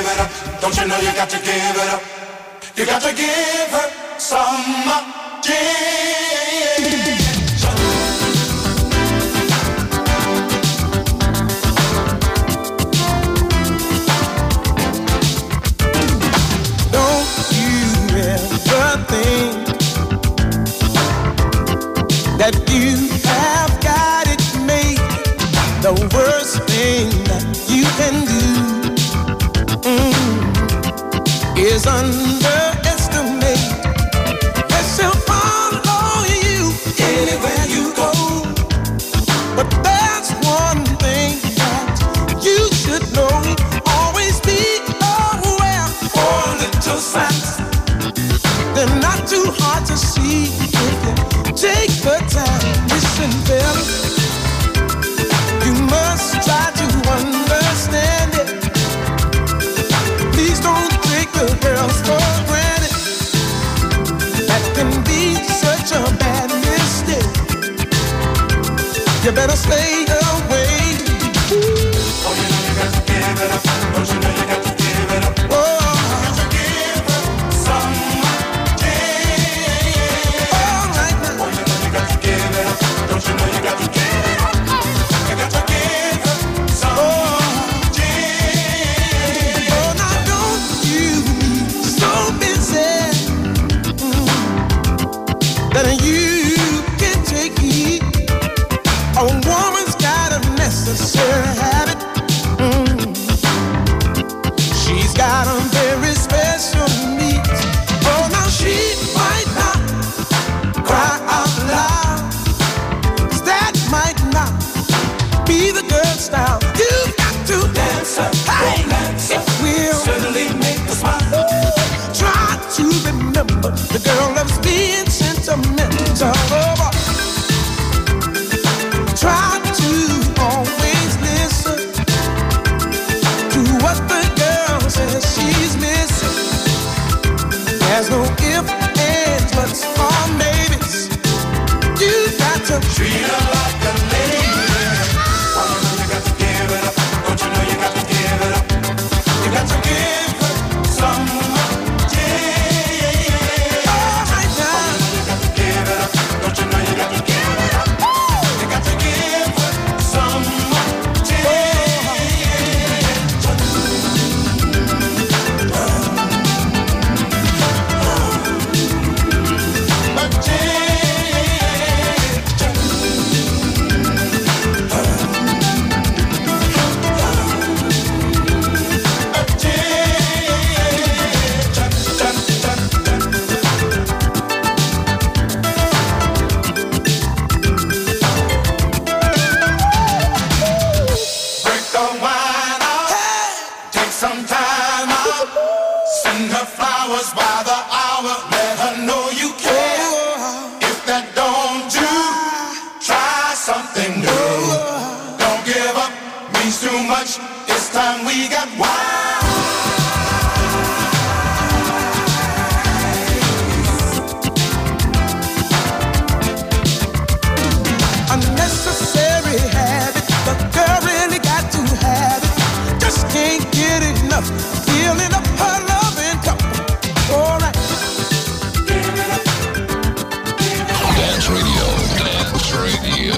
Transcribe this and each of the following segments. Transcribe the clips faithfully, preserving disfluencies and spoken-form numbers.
it up. Don't you know you got to give it up? You got to give her some attention. Don't you ever think that you have got it made? The worst thing that you can do mm, is underestimate. That she'll follow you anywhere you go. But there's one thing that you should know. Always be aware for little signs. They're not too hard to see if you take the time. Listen, fellas, you must try to understand it. Please don't take the girls for granted. That can be such a bad mistake. You better stay away. Oh, you know you got to give it up. Don't you know you got to give it up? Oh, you got to give her some attention. all right now. Oh, you know you got to give it up. Don't you know you got to give it up? You got to give her some attention. Oh, now don't you be so busy mm, that you can take heed. A woman's got a necessary habit. Mm. She's got a very special needs. Oh, now she might not cry out loud. 'Cause that might not be the girl style. You've got to Dance up, hey, romance it up, will certainly make us smile. try to remember the girl loves being sentimental. Oh, try to always listen to what the girl says she's missing. There's no if, ands, buts, or maybes. You got to Treat her like a lady. Oh, you know you got to give it up. Don't you know you got to give it up? You got to give her some attention. all right now. You got to give it up. Don't you know you got to give it up? You got to give her some Break the wine out. Take some time out. Send her flowers by the hour. Let her know you care. If that don't do, try something new. Don't give up, means too much. This time we got wine. Unnecessary habit, the girl really got to have it. Just can't get enough, feeling up her loving cup. All right. Dance Radio, Dance Radio.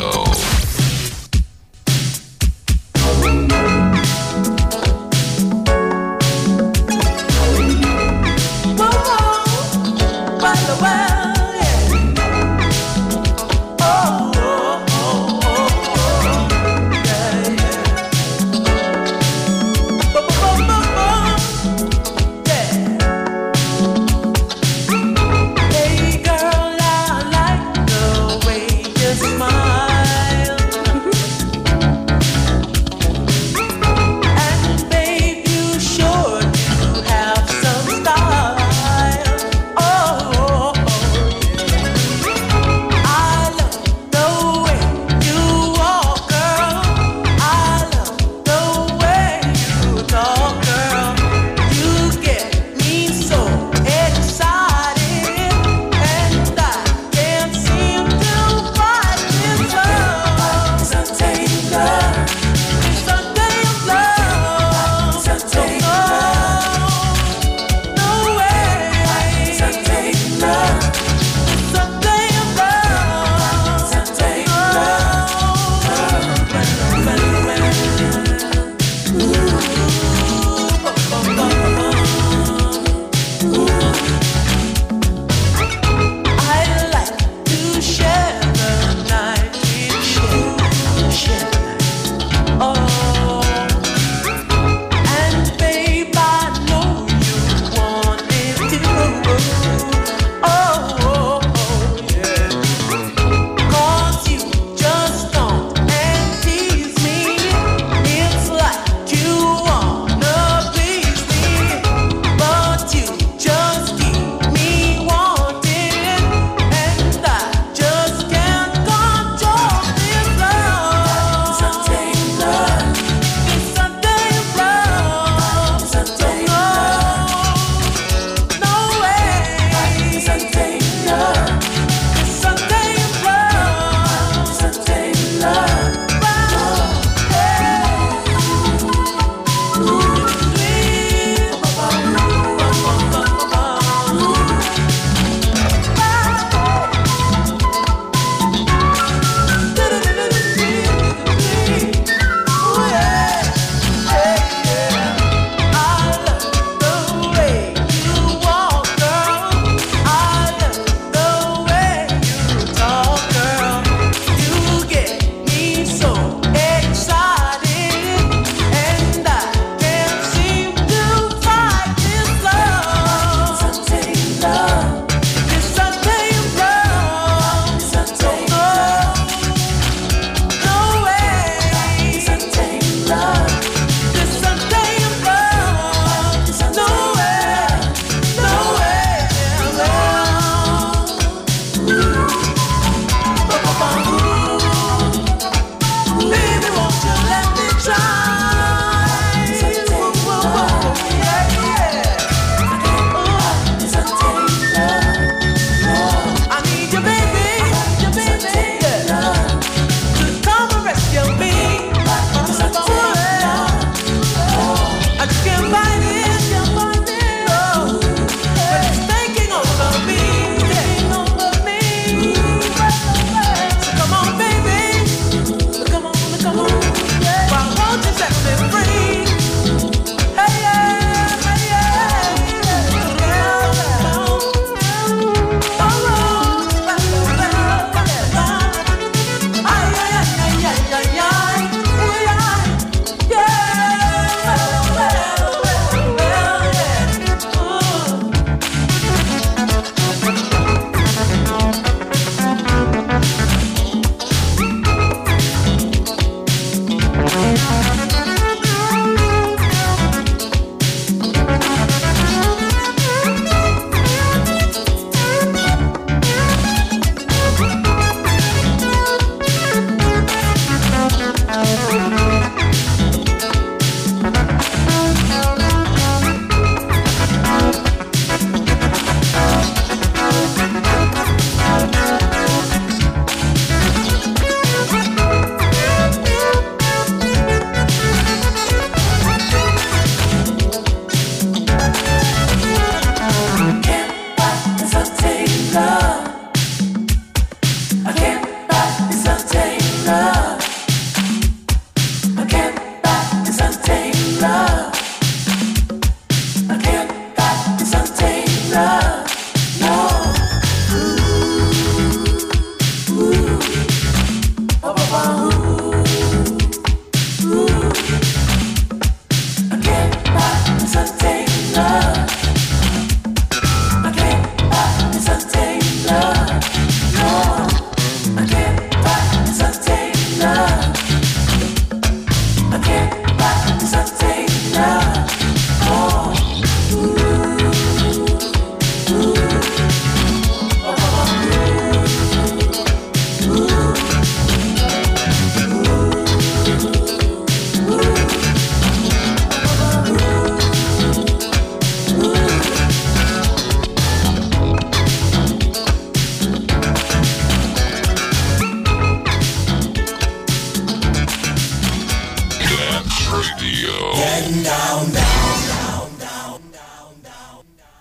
Radio. Getting down, down, down, down, down, down,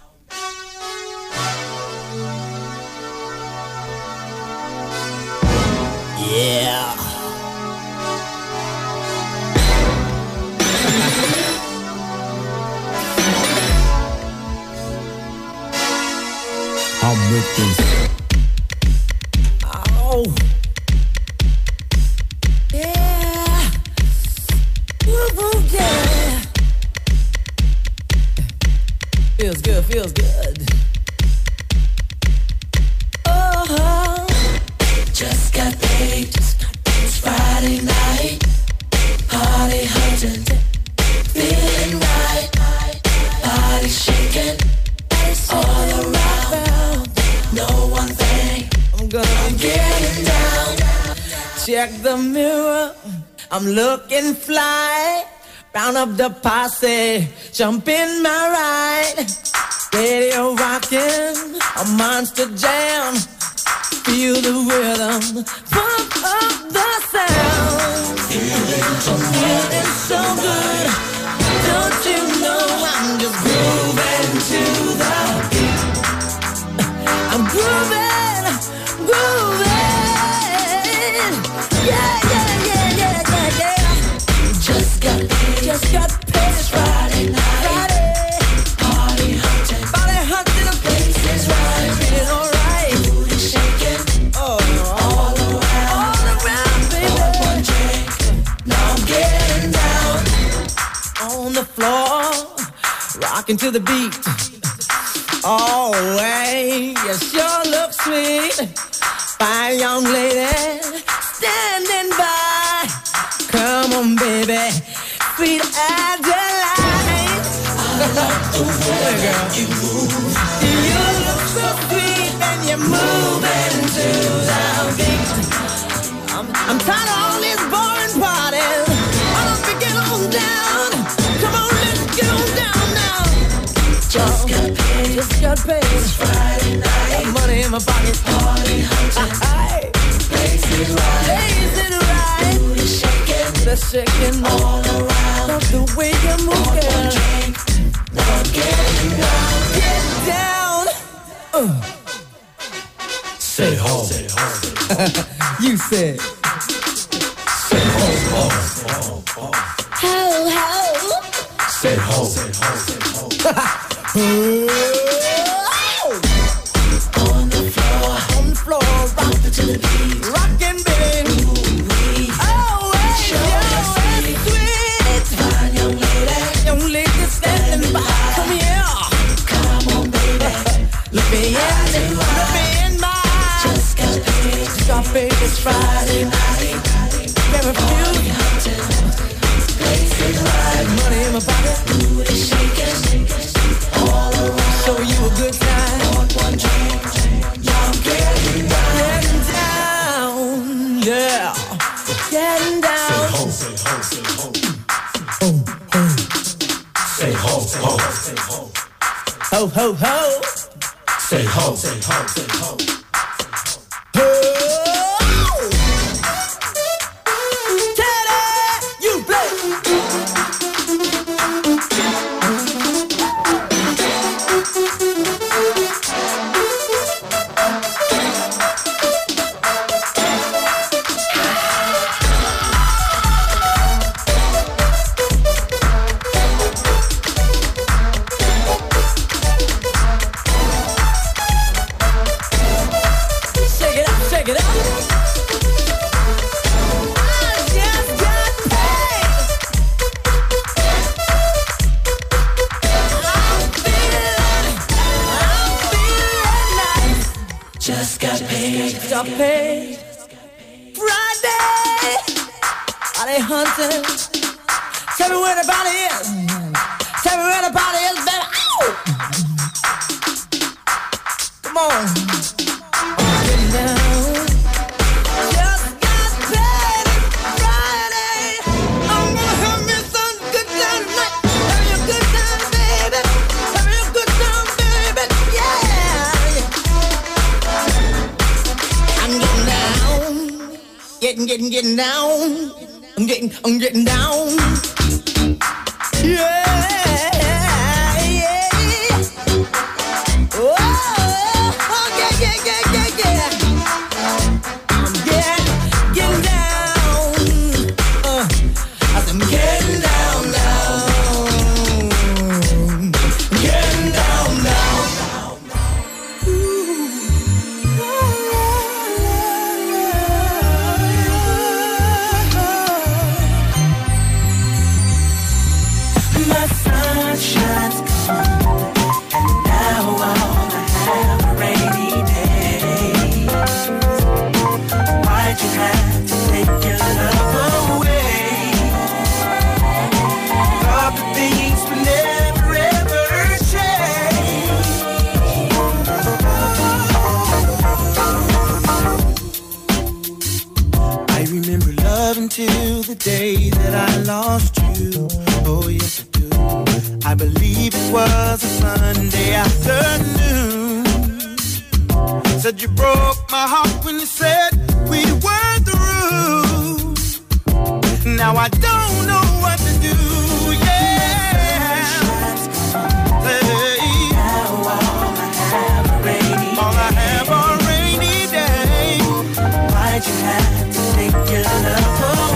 down. Yeah. I'm with this. Oh. Yeah. Woo-hoo, yeah. Feels good, feels good. Oh. Just got paid. Just got paid. It's Friday night. Party hunting. Feeling right. Body shaking. All around, no one thing. I'm gonna I'm getting down. Check the mirror. I'm looking fly. Round up the posse, jump in my ride. Radio rocking, a monster jam. Feel the rhythm, pump up the sound. Feeling so good, feeling so good. Don't you know I'm just grooving to the beat. I'm grooving, grooving. Yeah, yeah, yeah, yeah, yeah, yeah. Just got paid, just got paid. It's Friday night. Friday. Party hunting, party hunting. The place is right, feeling alright. Booty shaking, oh, all around, all around, baby. One drink, now I'm getting down. On the floor, rocking to the beat. Oh, hey, you sure look sweet. Fine young lady, standing by. Come on, baby, sweet Adeline. I love the way that you move. You look so sweet and you're moving to the beat. I'm, I'm tired of all these boring parties. Why don't we get on down? Come on, let's get on down now. Just got paid, just got paid. It's Friday night. Got money in my pocket. Party hunting. Place it right. Place it right. Booty shaking. The shaking all around. Love the way you move, girl. One drink. Now I'm getting down. Get down. Uh. Say ho. Say ho. You said. Say ho, ho, ho, ho. Ho, ho. Say ho. Say ho, say ho. On the floor, on the floor, rock to the beat, rockin' baby. Oh, hey, yo, it's sweet. Fine young lady, young lady standing by. Come here, come on, baby. Look me in, look me in my eyes. Just got paid, just got paid. It's Friday night. Very few. Place it right, money in my pocket. Booty shaking, all around. Show you a good time. Want one drink, yeah, I'm getting down. Getting down, yeah. Getting down. Say ho, say ho, say ho. Ho, ho. Say ho, ho, say ho. Ho, ho, ho. Say ho, say ho, say ho. Ho. Teddy, you play. Shake it up, shake it up. I just got paid. I'm feeling, I'm feeling nice. Just got paid, just got paid. Friday, are they hunting? Tell me where the body is. Tell me where the body is, baby. Ow! Come on. Getting down. Just got paid Friday. I'm gonna have me some good time tonight. Have me a good time, baby. Have me a good time, baby. Yeah. I'm getting down. Getting, getting, getting down. I'm getting, I'm getting down. Yeah. Till the day that I lost you, oh yes I do. I believe it was a Sunday afternoon. Said you broke my heart when you said we weren't through. Now I don't know what to do, yeah. Hey. Now all I have a rainy day. All I have a rainy day. Why'd you have to take your love?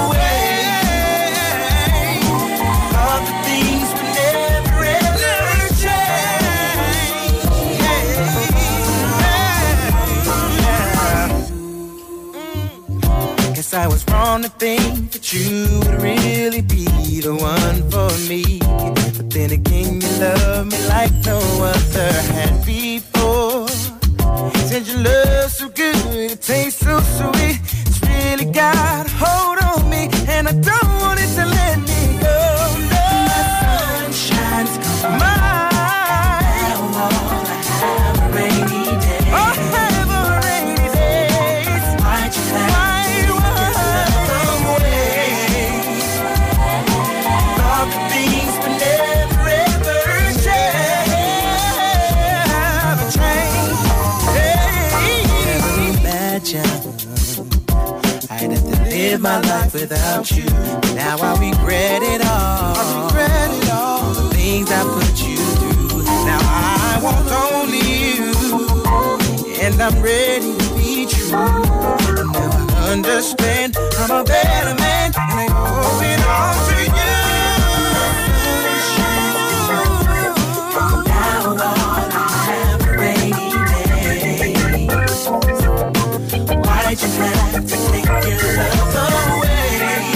I was wrong to think that you would really be the one for me. But then again, you love me like no other had before. Since your love so good, it tastes so sweet, it's really got a hold on me, and I don't want it to let me go. No, my sunshine's gone. My now all I have a rainy day. Oh, have a rainy day. Why'd you have Why I'd have to live my life without you. Now I regret it all. I regret it all. The things I put you through. Now I want only you, and I'm ready to be true. And now I understand I'm a better man, and I owe it all to you. Now all I have a rainy day. Why'd you have to take your love away?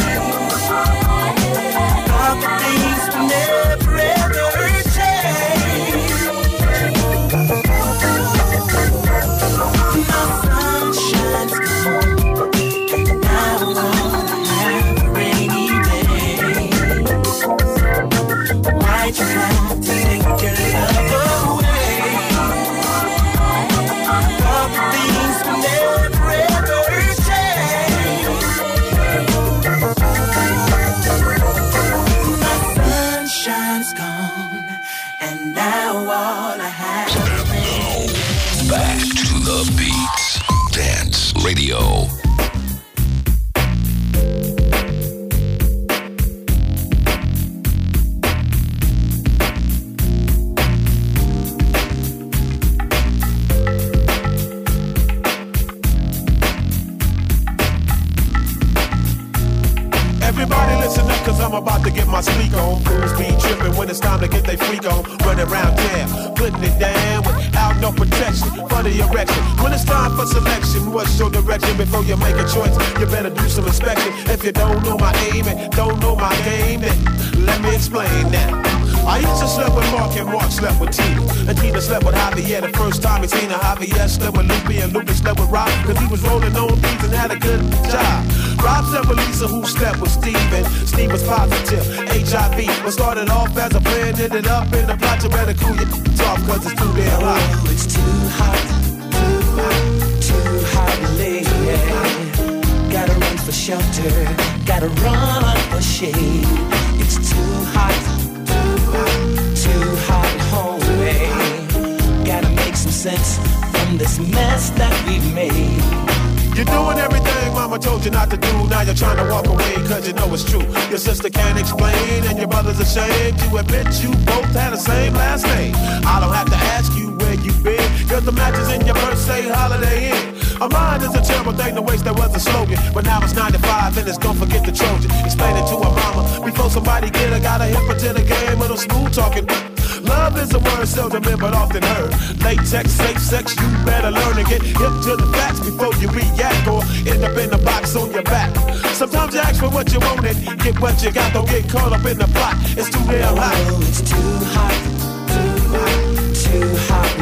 All the things will never ever change. My sunshine's gone. Now all I have a rainy day. Why'd you have to take your love away? All the things will never ever change. My sunshine's gone, and now all I have. And now, back to the beats. Dance Radio. Everybody listen up, cause I'm about to get my speak on. Fools be tripping when it's time to get they freak on. Running around town, putting it down without no protection for the erection. When it's time for selection, what's your direction? Before you make a choice, you better do some inspection. If you don't know my aim and don't know my game, then let me explain that. I used to sleep with Mark and Mark slept with Tina. And Tina slept with Javier the first time he seen her. Javier slept with Lupe and Lupe slept with Rob, cause he was rolling on beats and had a good job. Rob slept with Lisa, who slept with Steve, and Steve was positive, H I V. What started off as a plan ended up in the plot. You better cool your off, cause it's too damn hot. Oh, it's too hot, too hot, too hot, lady. Gotta run for shelter, gotta run for shade. It's too hot, too hot, too hot, homie. Gotta make some sense from this mess that we made. You're doing everything mama told you not to do. Now now you're trying to walk away cause you know it's true. Your sister can't explain and your brother's ashamed to admit you both had the same last name. I don't have to ask you where you been, cause the matches in your purse say Holiday Inn. A mind is a terrible thing to waste, that was a slogan. But now it's ninety-five and it's don't forget the Trojan. Explain it to her mama before somebody get her. Gotta hip her to the game with no smooth talking. Love is a word seldom in but often heard. Latex, safe sex, you better learn and get hip to the facts before you react or end up in the box on your back. Sometimes you ask for what you want and get what you got. Don't get caught up in the plot, it's too damn hot. Oh, it's too hot, too hot, too hot,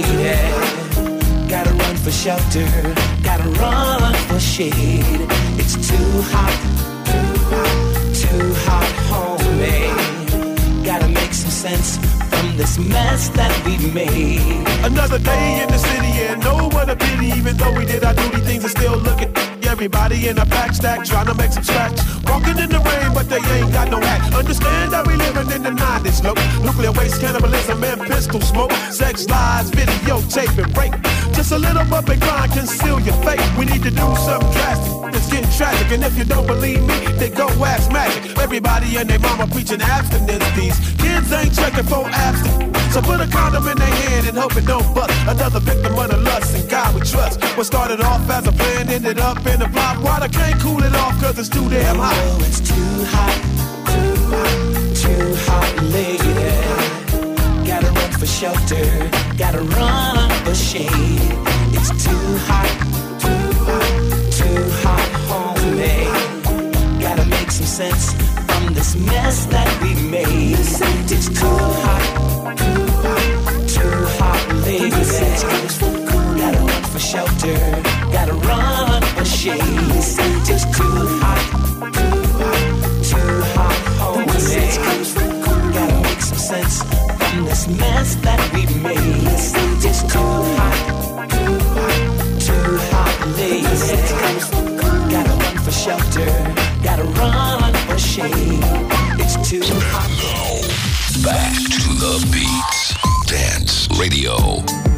lady. Gotta run for shelter, gotta run for shade. It's too hot, too hot, too hot, homemade. Gotta make some sense from this mess that we've made. Another day in the city and no what a pity. Even though we did our duty, things are still looking. Everybody in a pack stack trying to make some scratch. Walking in the rain, but they ain't got no hat. Understand that we living in the nineties, look. Nuclear waste, cannibalism, and pistol smoke. Sex, lies, videotape, and rape. Just a little bump and grind, conceal your fate. We need to do something drastic. It's getting tragic, and if you don't believe me, then go ask Magic. Everybody and their mama preaching abstinence. These kids ain't checking for abstinence. So put a condom in their hand and hope it don't bust. Another victim of the lust and God we trust. What started off as a plan ended up in a flop. Water can't cool it off cause it's too damn hot. Oh, it's too hot, too hot, too hot, lady. Gotta run for shelter, gotta run for shade. It's too hot, too hot, too hot, homemade. Gotta make some sense from this mess that we made. It's too hot, too hot, too hot, lady. Gotta run for shelter, gotta run for shade. It's too hot, too hot, too hot, homemade. Gotta make some sense from this mess that we made. It's too hot, too hot, too hot, lady. Gotta run for shelter, gotta run for shade. It's too hot. Now, back to the Beats Dance Radio.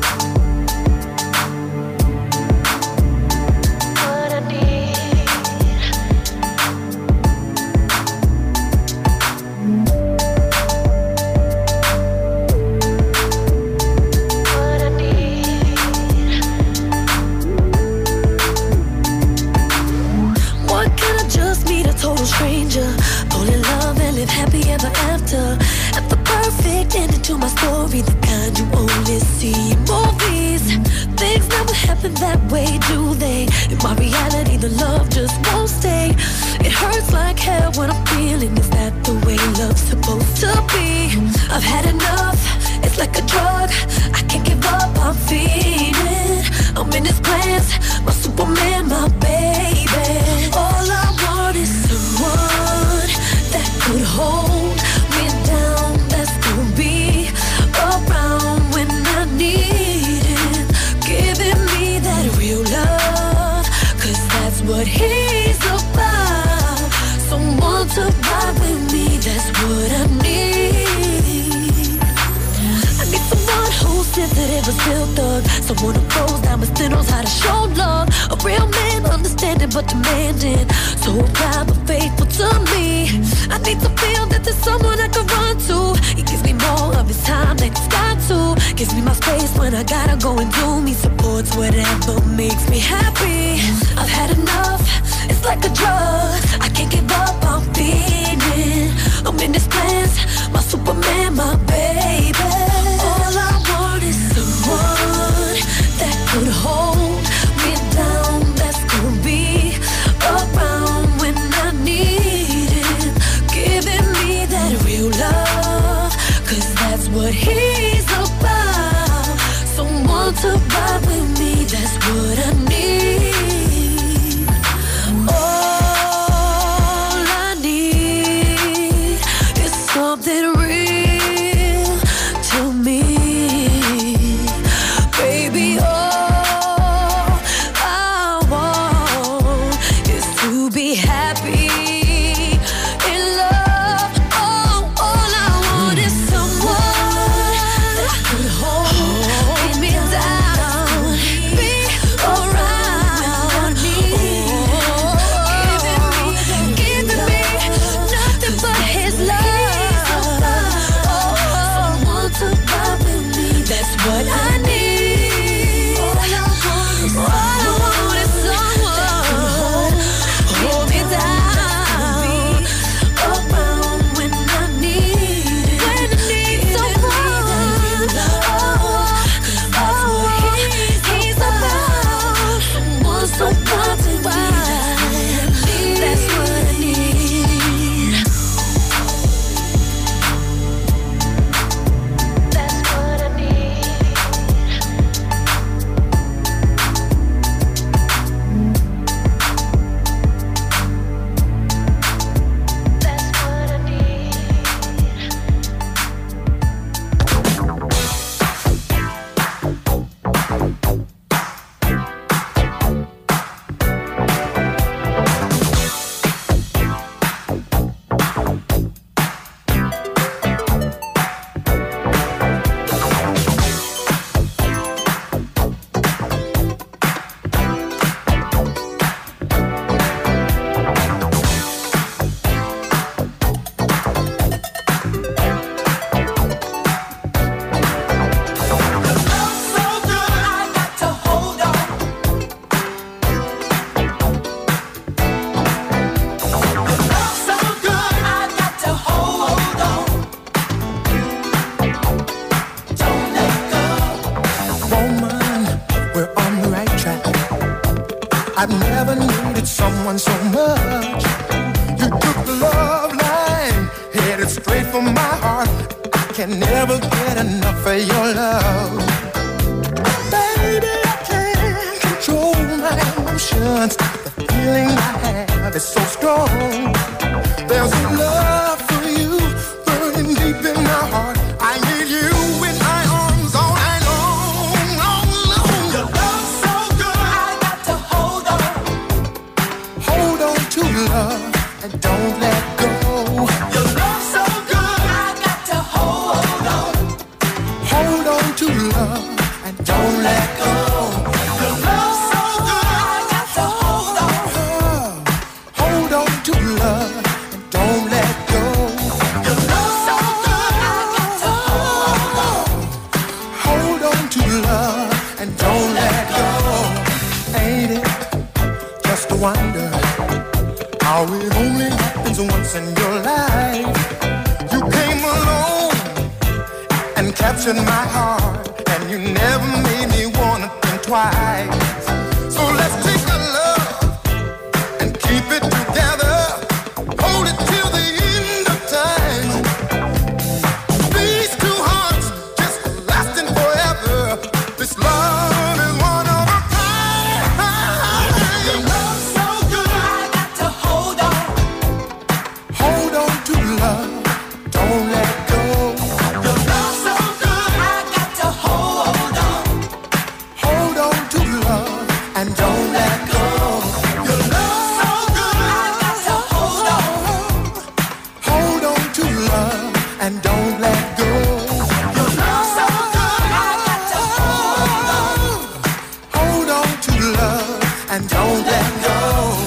To my story, the kind you only see in movies. Things never happen that way, do they? In my reality, the love just won't stay. It hurts like hell when I'm feeling. Is that the way love's supposed to be? I've had enough, it's like a drug. I can't give up, I'm feeding. I'm in his plans, my Superman, my baby. All I want is someone that could hold me down. That's gonna be around when I need him, giving me that real love, cause that's what he's about. Someone to ride with me, that's what I need. I need someone who's sensitive and still thug, someone who goes down but still knows how to show love. A real man, understanding but demanding, so proud but faithful to me. I need to feel that there's someone I can run to. He gives me more of his time than he's got to. Gives me my space when I gotta go and do me. Supports whatever makes me happy. I've had enough, it's like a drug. I can't give up, I'm feeding. I'm in his plans, my Superman, my baby. All I want is someone that could hold me down. That's gonna be around when I need him, giving me that real love, cause that's what he's about. Someone to ride with me, that's what I need. All I need is something real. can never get enough of your love. Baby, I can't control my emotions. The feeling I have is so strong. There's a love for you burning deep in my heart. I need you in my arms all night long, long, long. Your love's so good, I got to hold on. Hold on to love and don't let go. Your love's so good, I got to hold on. Hold on to love and don't let go. Your love's so good, I got to hold on. Hold on to love and don't let go. Your love's so good, I got to hold on. Hold on to love and don't let go. Ain't it just a wonder how it only happens once in your life? You came along and captured my heart, and you never made me wanna think twice. So let's take the love and keep it together. Hold it till the end of time. These two hearts just lasting forever. This love is one of a kind. Your love's so good, I got to hold on. Hold on to love, don't let go. Your love's so good, I got to hold on. Hold on to love and don't let go. Your love's so good, I got to hold on. Hold on to love and don't let go. Your love's so good, I got to hold on. Hold on to love and don't let go.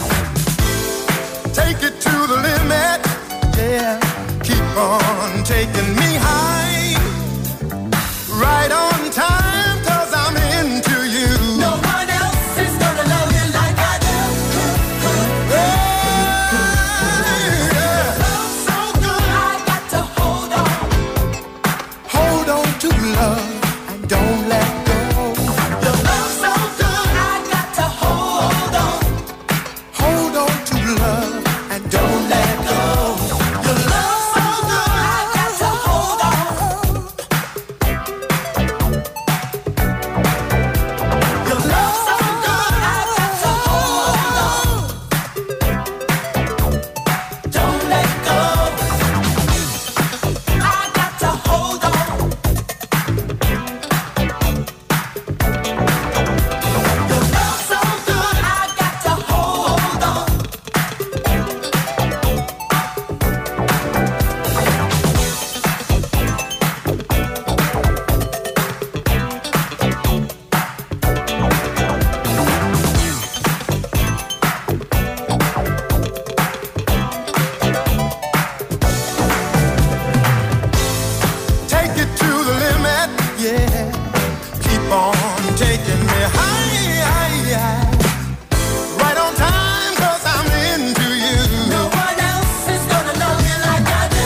Take it to the limit, yeah. Keep on taking me high. Right on time, cause I'm into you. No one else is gonna love you like I do. Hey, yeah. Love's so good, I got to hold on. Hold on to love and don't let go. Your love's so good, I got to hold on. Hold on to love and don't let go. Your love's so good, I got to hold on. Your love's so good, I got to hold on. Don't let go. I got to hold on. Your love's so good, I got to hold on. Take it to the limit, yeah. Keep on taking me high, high, high. Right on time, cause I'm into you. No one else is gonna love you like I do.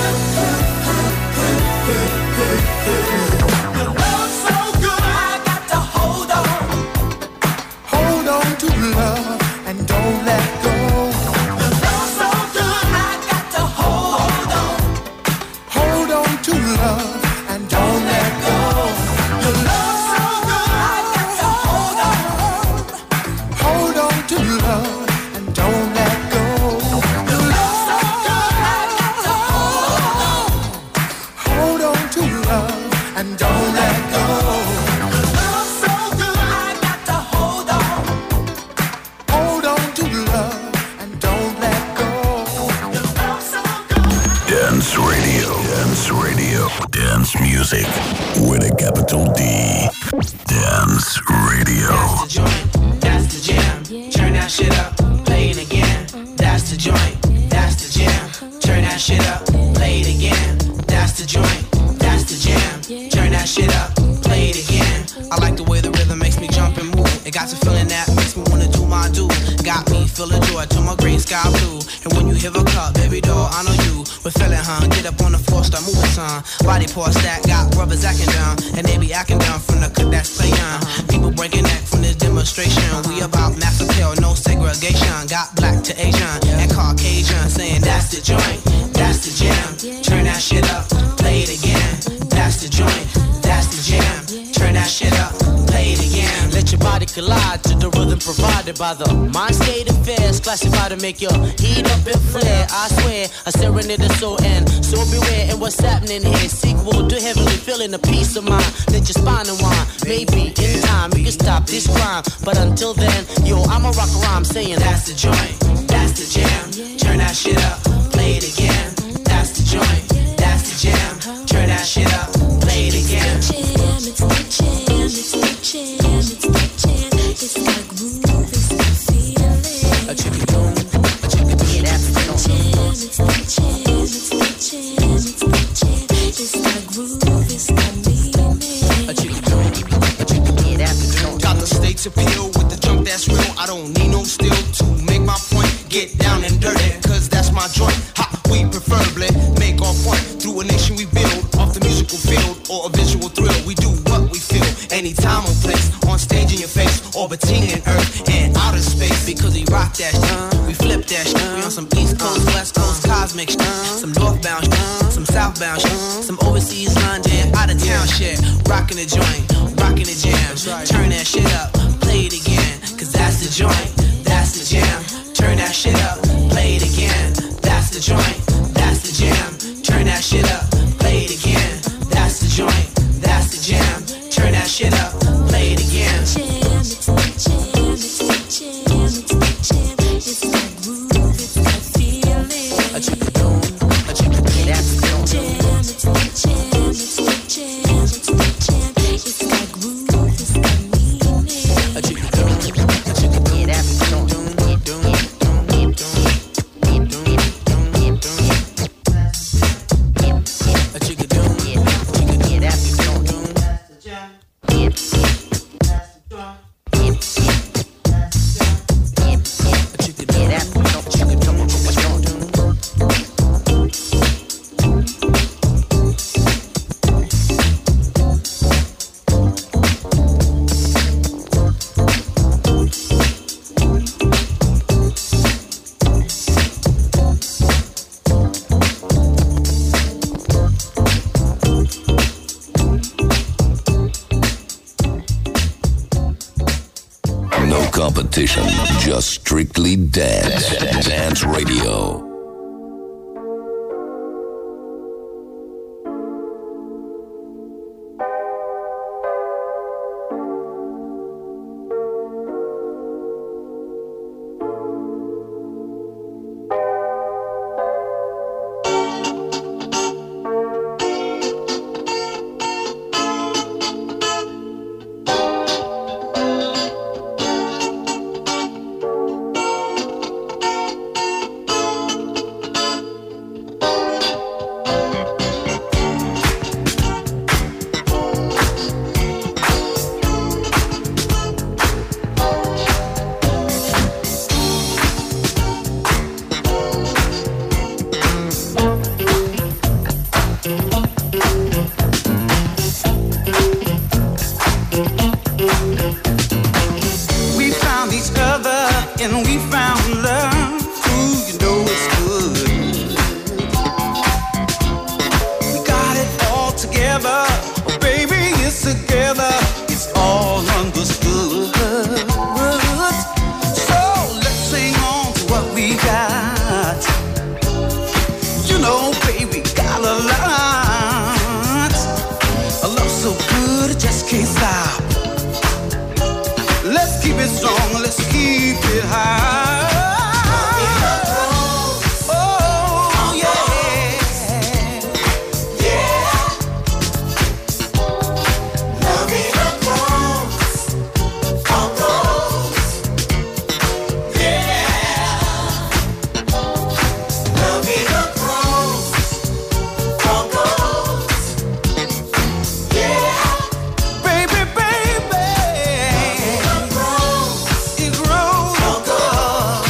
Your love's so good, I got to hold on. Hold on to love and don't let go. Your love's so good, I got to hold on. Hold on to love and don't let go. Your love's so good, I got to hold on. Hold on to love and don't let go. Your love's so good, I got to hold on. Hold on to love and don't let go. Your love's so good, I got to hold on. Hold on to love and don't let go. Your love's so good. Dance radio. Dance radio. Dance music with a capital D. Dance radio. That's the joint, that's the jam. Turn that shit up, play it again. That's the joint, that's the jam. Turn that shit up, play it again. That's the joint, that's the jam. Turn that shit up, play it again. I like the way the rhythm makes me jump and move. It got a feeling that makes me wanna do my do. Got me feeling joy to my green sky blue. And when you hear a cup, baby doll, I know you. We're feeling, huh? Get up on the floor, start moving, son. Body pour stack, got brothers acting down. And they be acting down from the cut that's playing. People breaking neck from this demonstration. We about mass appeal, no segregation. Got black to Asian and Caucasian. Saying that's the joint, that's the jam. Turn that shit up, play it again. provided by the mind state affairs, classified to make your heat up and flare. I swear, a serenade is so end. So beware, and what's happening here? Sequel to heavenly feeling, a peace of mind. Let your spine and wine. Maybe in time you can stop this crime, but until then, yo, I'ma rock a rhyme saying that's the joint, that's the jam. Turn that shit up, play it again. That's the joint, that's the jam. Turn that shit up, play it again. It's the jam, it's the jam, it's the jam. It's like groove, it's the feeling. A chicken boom, a chicken boom. It's the jam, it's the jam, it's the jam, it's the jam. It's like groove, it's the meaning. A chicken boom, a chicken boom. Got the state's appeal with the junk that's real. I don't need no steel to make my point. Get down and dirty, cause that's my joint. Ha, we preferably make our point through a nation we build off the musical field or a visual thrill. We do what we feel, anytime or place, on stage in your face, orbiting in earth and outer space. Because we rock that shit, we flip that shit. We on some East Coast, West Coast, cosmic shit. Some northbound shit, some southbound shit. Some overseas London, out of town shit. Rocking the joint, rocking the jam. Turn that shit up, play it again. Cause that's the joint, that's the jam. Turn that shit up, play it again. That's the joint, that's the jam. Turn that shit up, play it again. That's the joint, that's the jam. Turn that shit up, play it again. Jam, it's the jam, it's the jam, it's the jam. It's like groove, it's the feeling. A chicken boom, a chicken boom. That's the Jam, it's the jam, it's the jam, it's the jam. It's like groove, it's the meaning. a chicken boom, a chicken boom. That's the boom, boom, boom, boom, boom, a chicken boom, a chicken. That's the boom, boom. That's the jam. That's the drum. A chicken boom, that's the chicken boom, a chicken boom. No competition, just strictly dance. Dance Radio. We found each other and we found love. Ooh, you know it's good. We got it all together. Oh, baby, it's together. It's all understood. So let's hang on to what we got. You know, baby, got a lot. A love so good, it just can't stop. Let's keep it strong, let's keep it high. Oh, yeah. Yeah. Love it across, across. Yeah. Love it across, across. Yeah. Baby, baby. It grows, oh God.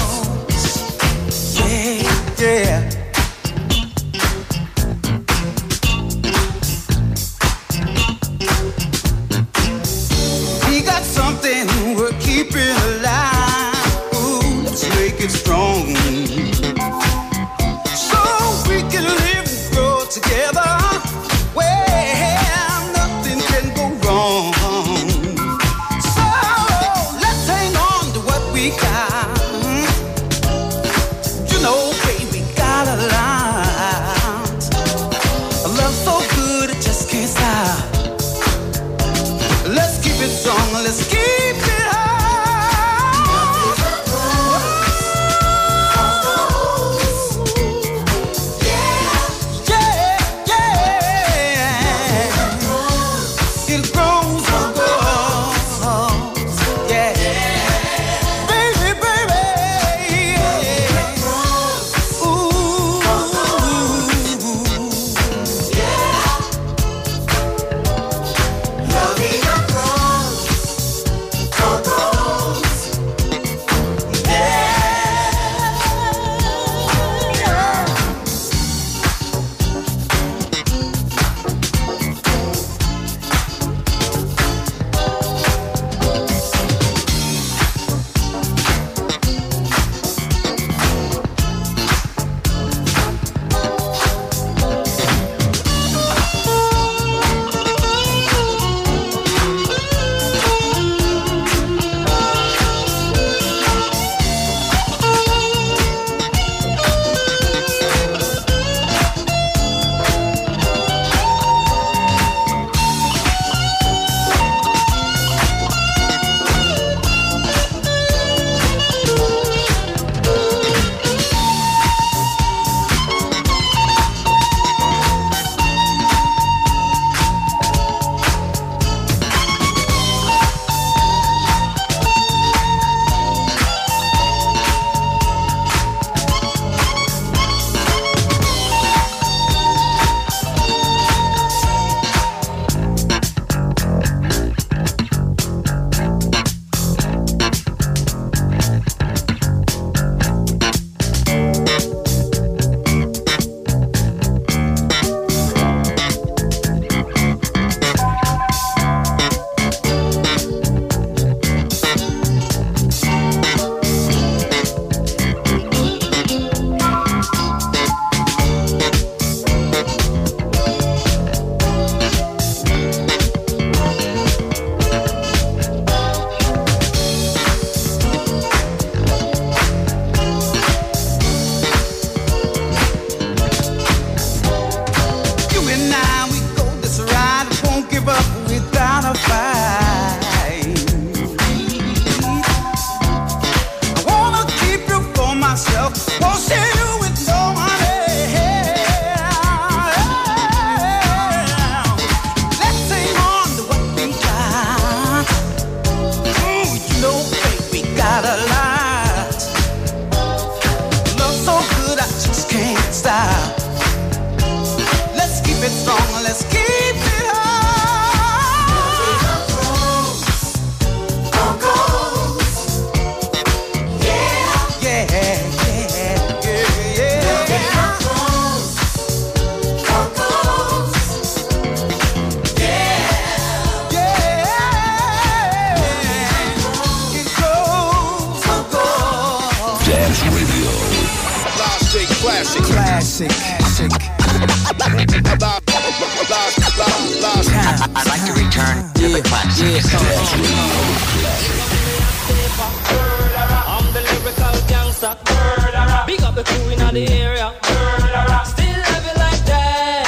it strong. Let's keep it high. Classic, classic, classic. I'd like to return to the classics. I'm the lyrical gangster. Big up the crew in the area. Still love it like that.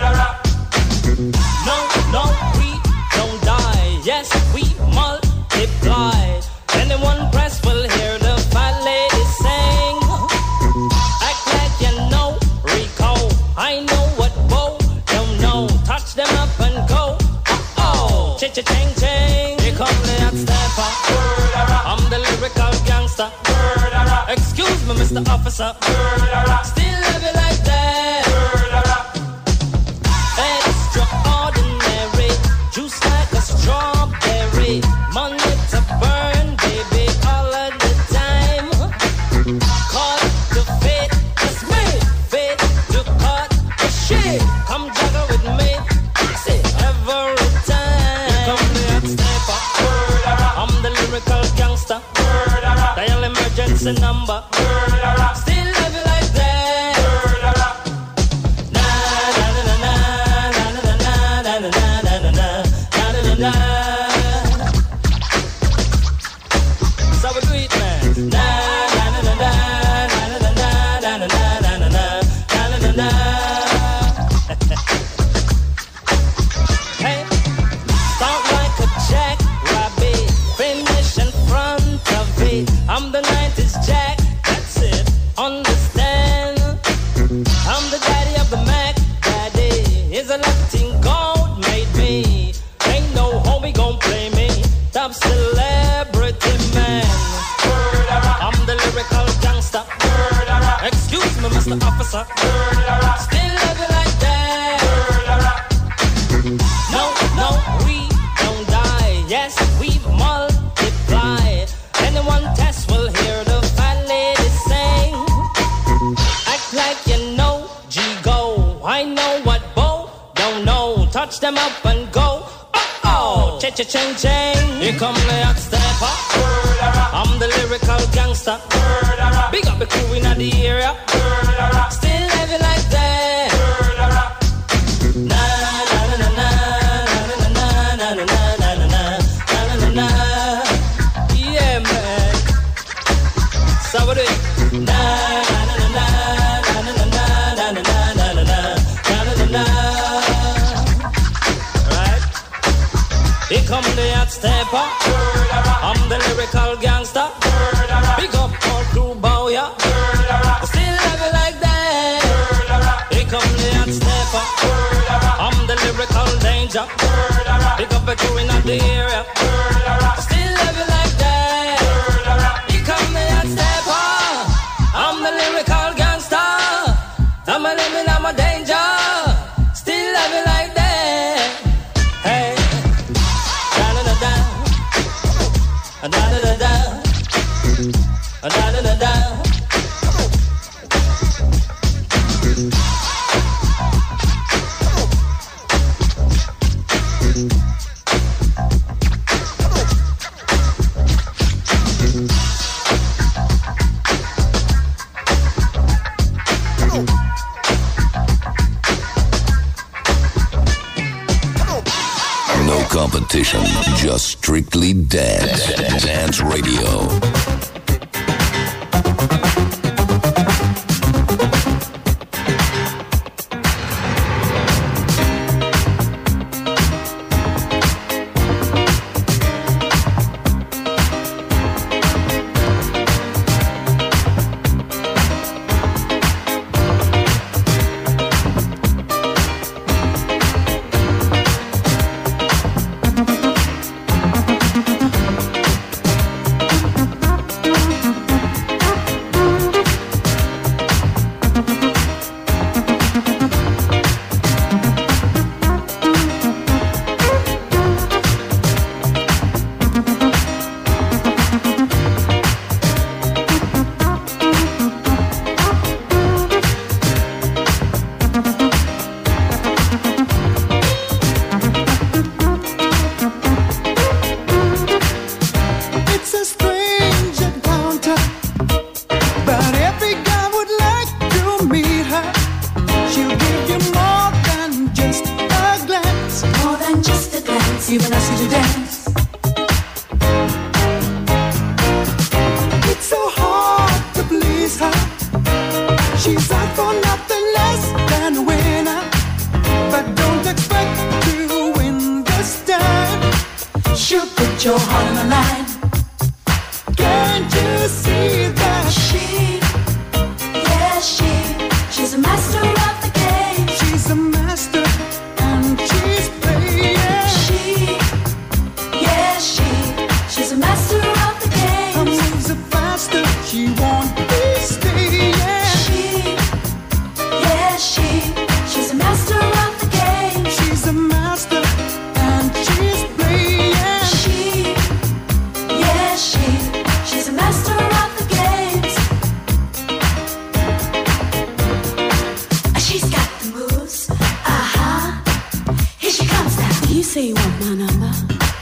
No, no, we don't die. Yes, we multiply. Anyone press will hear the fat lady sing. Act like you know Rico. I know what Bo don't know. Touch them up and go. Oh, cha-cha-ching, ching. Here come the hot stepper. I'm the lyrical gangster. Excuse me, Mister Officer. Still love it like that. Extraordinary. Juice like a strawberry. Money to burn, baby, all of the time. Caught the fate, it's me. Fate to cut the shit. Come juggle with me. See, every time. Come the hot stepper. I'm the lyrical gangster. Dial emergency number. Still love you like that. Na na na na na na na na na na na na na na. So we do it, man. Na na na na na na na na na na na na na na. Hey, start like a jackrabbit, finish in front of it. I'm the nineties Jack, that's it. Understand? I'm the daddy of the Mac. Daddy is a Latin gold made me. Ain't no homie gon' play me. Top celebrity man. I'm the lyrical gangster. Excuse me, Mister Officer. Still love you like that. No, no, we don't die. Yes, we multiply. Anyone test will hear the fat lady sing. Act like you know G-Go. I know what Bo don't know. Touch them up and go. Oh, cha-cha-ching-ching. Here come the hot stepper. I'm the lyrical gangster. Big up the crew in the area. Still love it like that. Na na na na na na na na na na na na na. Yeah, man. So what do it? Na na na na na na na na na na na na na. Right? Here come the hot stepper. I'm the lyrical gangster. Big up all crew bow, yeah. Still love it like that. Here come the hot stepper. I'm the lyrical danger. Big up the crew in the area. Still love it like that. Here come the hot stepper. I'm the lyrical gangster. I'm a living, I'm a danger. Still love it like that. Hey. Da da da da. Da da da da. Da da da da. No competition, just strictly dance. Dance Radio. even ask you to dance. It's so hard to please her. She's out for nothing less than a winner. But don't expect to win this time. She'll put your heart on the line. Can't you see that? She, yeah, she, she's a master of the game. She's a master and she's playing. She, yeah, she, she's a master of the game. Her moves are faster, she won't be staying. She, yeah, she, she's a master of the game. She's a master and she's playing. She, yeah, she, she's a master of the games. She's got the moves, uh-huh. Here she comes now. You say you want my number.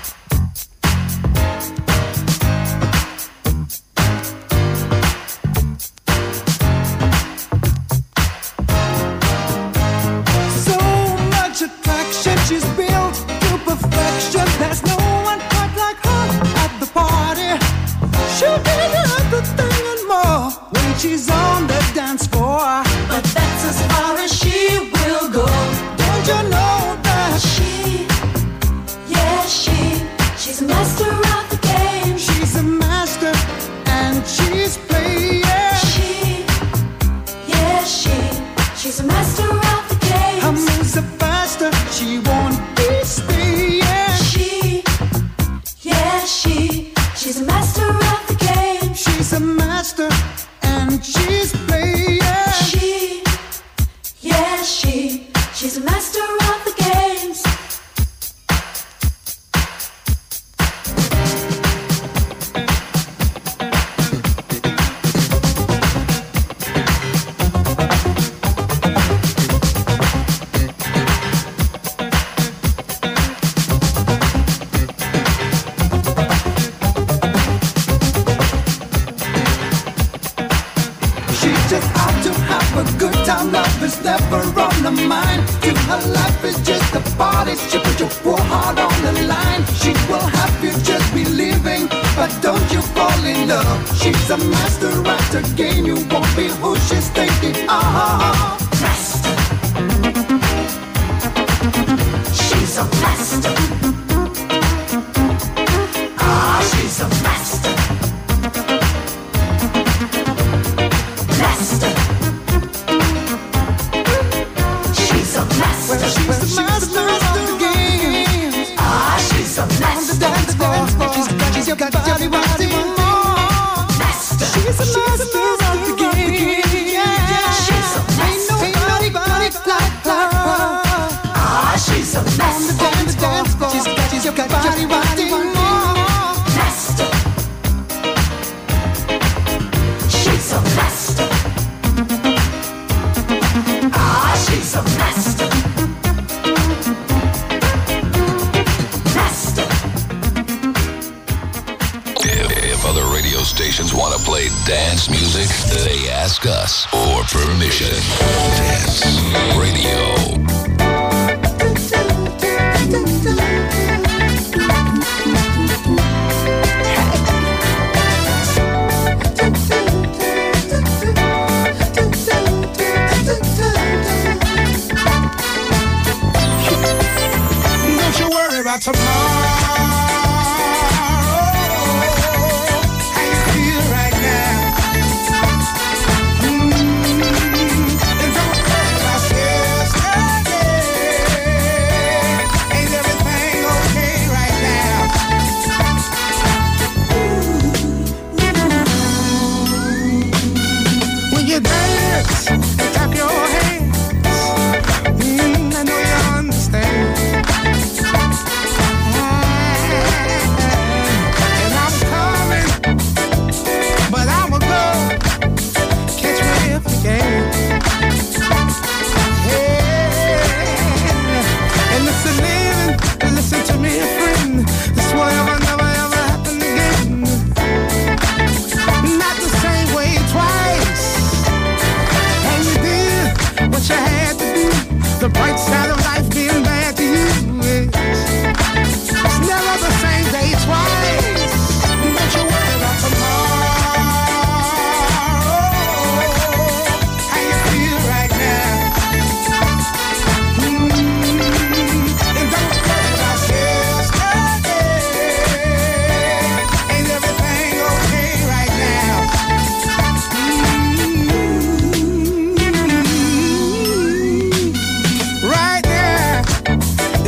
So much attraction, she's built to perfection. There's no one quite like her at the party. She'll give you everything and more when she's on the dance floor. But that's as far as she will go. Don't you know that? She, yeah, she, she's a master of the game. She's a master and she's playing. She, yeah, she, she's a master of the game. Her moves are faster, she won't be staying. She, yeah, she, she's a master of the game. She's a master and she's playing. She, yeah, she, she's a master of the games. She's just out to have a good time. Love is never on her mind. To her life is just a party. She put your poor heart on the line. She will have you just believing, but don't you fall in love. She's a master at the game. You won't be who she's thinking. Ah, Master. She's a master. Ah, she's a master. Master. She's a master. well, she's the master of the game. Ah, she's a On the master. dance floor, she's got your body rocking. Master. She's a master of the game. She's a master. Ain't nobody like her. Ah, she's a On the master. dance, dance floor, she's got your body rocking. Master. She's a master. Ah, she's a master. Master. If other radio stations want to play dance music, they ask us for permission. Dance Radio. Don't you worry about tomorrow. How you feel right now? Mm, and don't worry about yesterday. Ain't everything okay right now? When you dance and clap your hands, mm, I know you understand. And I'm coming, but I'ma go. Catch me if you can. Yeah. And listen, living, listen to me, friend. This will ever, never, ever happen again. Not the same way twice. And you did what you had to do. The bright side of life being bad to you is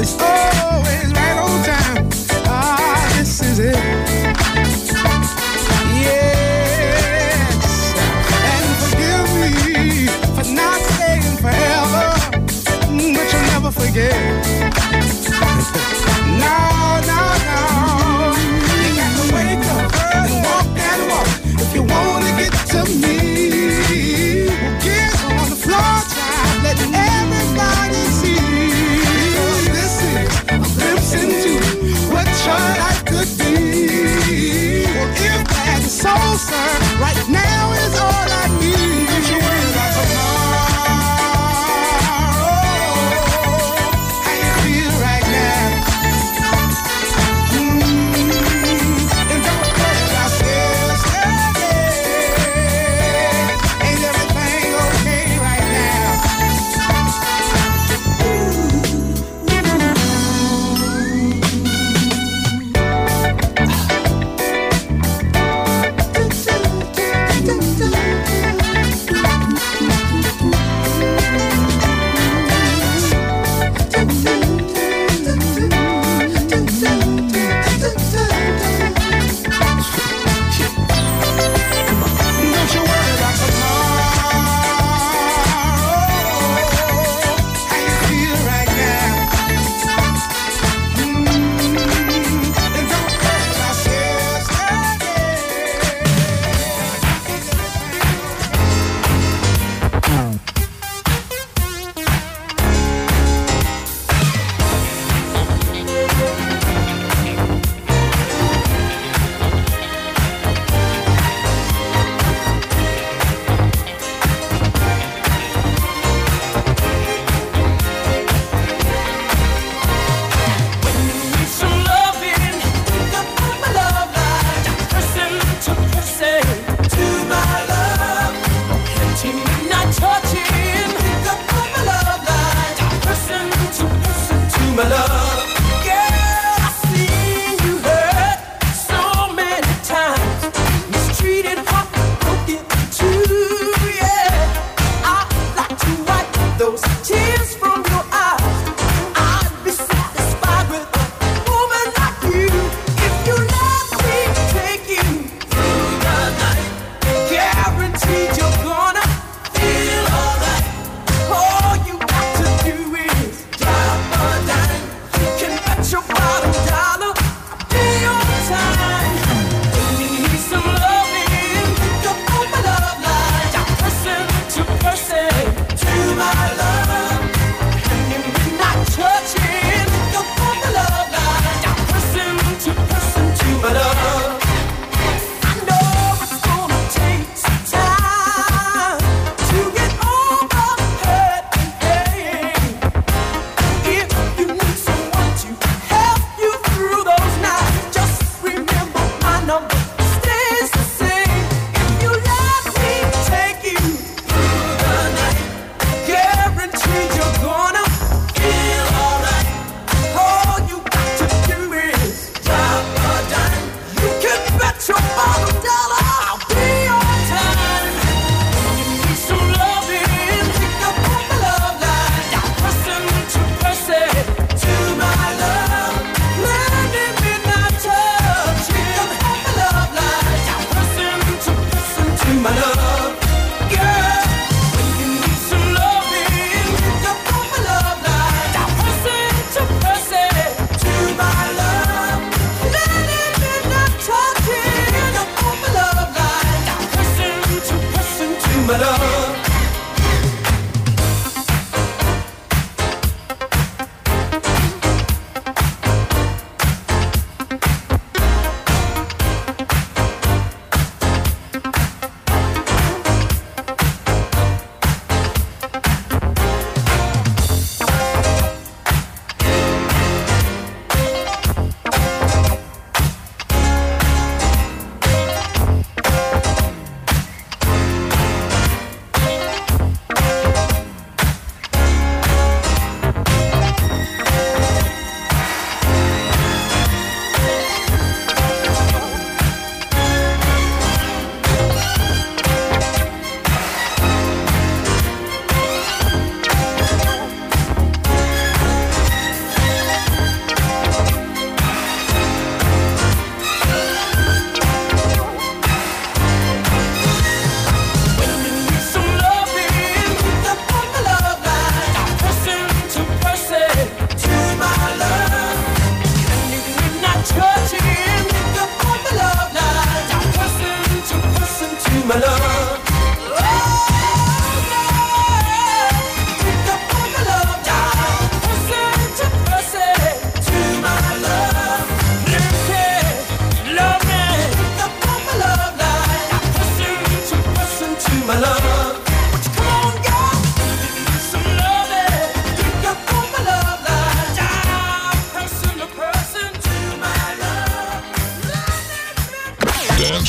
It's always right on time. Ah, this is it. Yes. And forgive me for not staying forever, but you'll never forget. No, no, no. You got to wake up and walk and walk if you want to get to me. Get on the floor, child, let everybody see. This is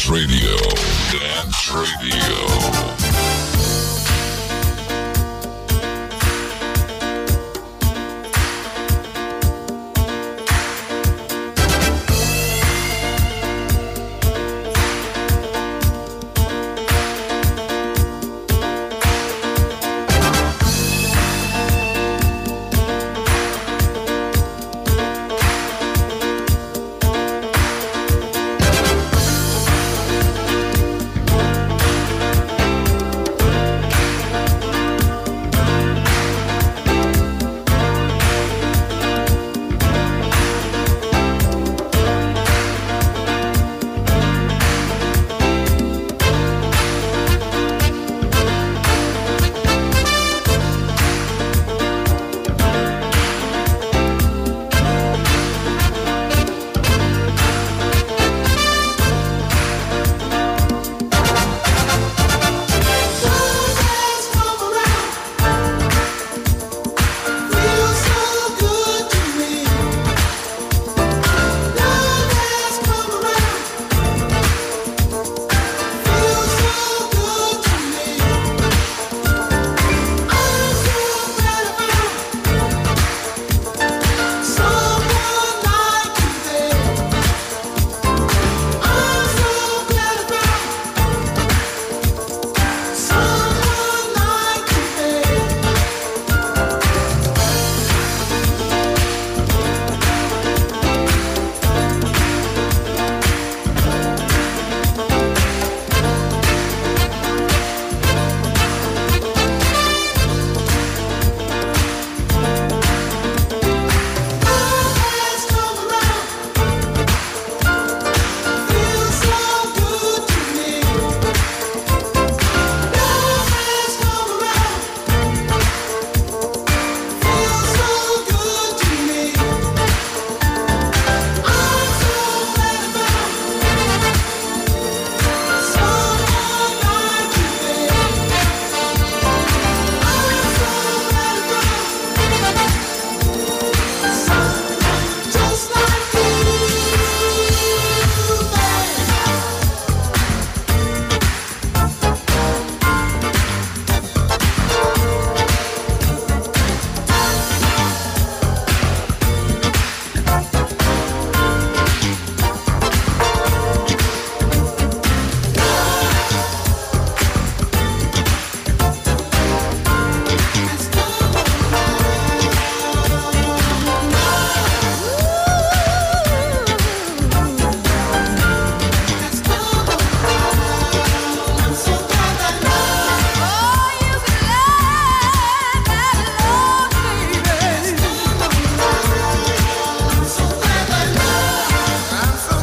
Dance Radio. Dance Radio.